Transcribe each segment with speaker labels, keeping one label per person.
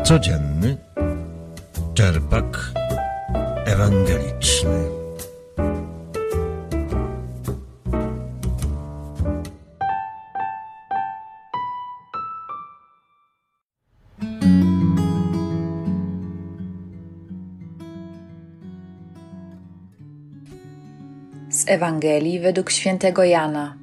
Speaker 1: Codzienny czerpak ewangeliczny.
Speaker 2: Z Ewangelii według świętego Jana.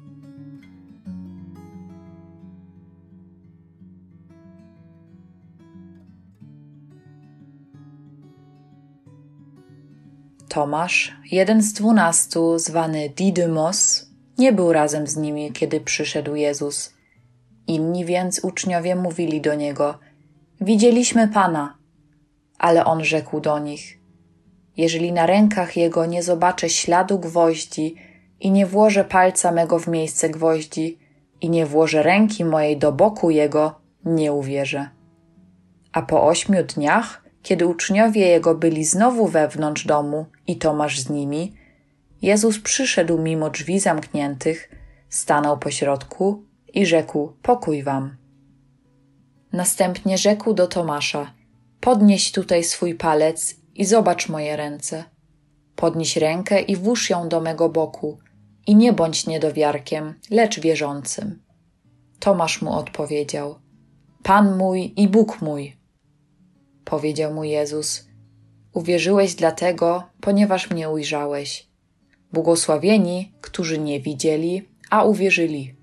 Speaker 2: Tomasz, jeden z 12, zwany Didymos, nie był razem z nimi, kiedy przyszedł Jezus. Inni więc uczniowie mówili do Niego: „Widzieliśmy Pana”, ale On rzekł do nich: „Jeżeli na rękach Jego nie zobaczę śladu gwoździ i nie włożę palca mego w miejsce gwoździ i nie włożę ręki mojej do boku Jego, nie uwierzę”. A po 8 dniach, kiedy uczniowie Jego byli znowu wewnątrz domu i Tomasz z nimi, Jezus przyszedł mimo drzwi zamkniętych, stanął pośrodku i rzekł: „Pokój wam”. Następnie rzekł do Tomasza: „Podnieś tutaj swój palec i zobacz moje ręce. Podnieś rękę i włóż ją do mego boku i nie bądź niedowiarkiem, lecz wierzącym”. Tomasz mu odpowiedział: „Pan mój i Bóg mój”. Powiedział mu Jezus: „Uwierzyłeś dlatego, ponieważ mnie ujrzałeś. Błogosławieni, którzy nie widzieli, a uwierzyli”.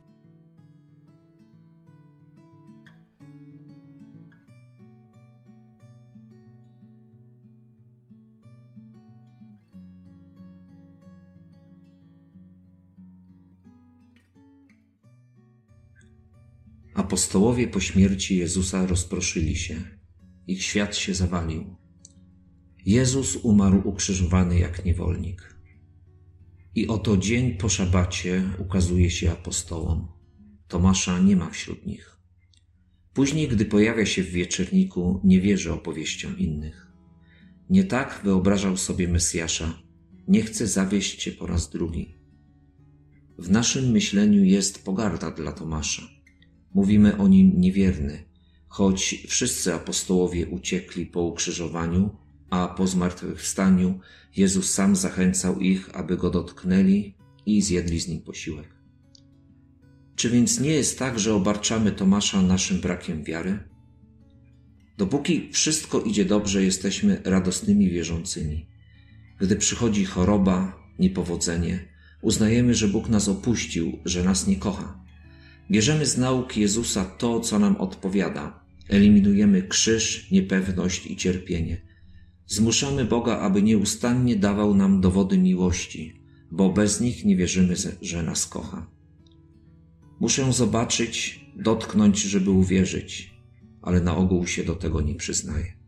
Speaker 3: Apostołowie po śmierci Jezusa rozproszyli się. Ich świat się zawalił. Jezus umarł ukrzyżowany jak niewolnik. I oto dzień po szabacie ukazuje się apostołom. Tomasza nie ma wśród nich. Później, gdy pojawia się w wieczorniku, nie wierzy opowieściom innych. Nie tak wyobrażał sobie Mesjasza. Nie chce zawieść cię po raz drugi. W naszym myśleniu jest pogarda dla Tomasza. Mówimy o nim niewierny, choć wszyscy apostołowie uciekli po ukrzyżowaniu, a po zmartwychwstaniu Jezus sam zachęcał ich, aby Go dotknęli i zjedli z Nim posiłek. Czy więc nie jest tak, że obarczamy Tomasza naszym brakiem wiary? Dopóki wszystko idzie dobrze, jesteśmy radosnymi wierzącymi. Gdy przychodzi choroba, niepowodzenie, uznajemy, że Bóg nas opuścił, że nas nie kocha. Bierzemy z nauk Jezusa to, co nam odpowiada. Eliminujemy krzyż, niepewność i cierpienie. Zmuszamy Boga, aby nieustannie dawał nam dowody miłości, bo bez nich nie wierzymy, że nas kocha. Muszę zobaczyć, dotknąć, żeby uwierzyć, ale na ogół się do tego nie przyznaję.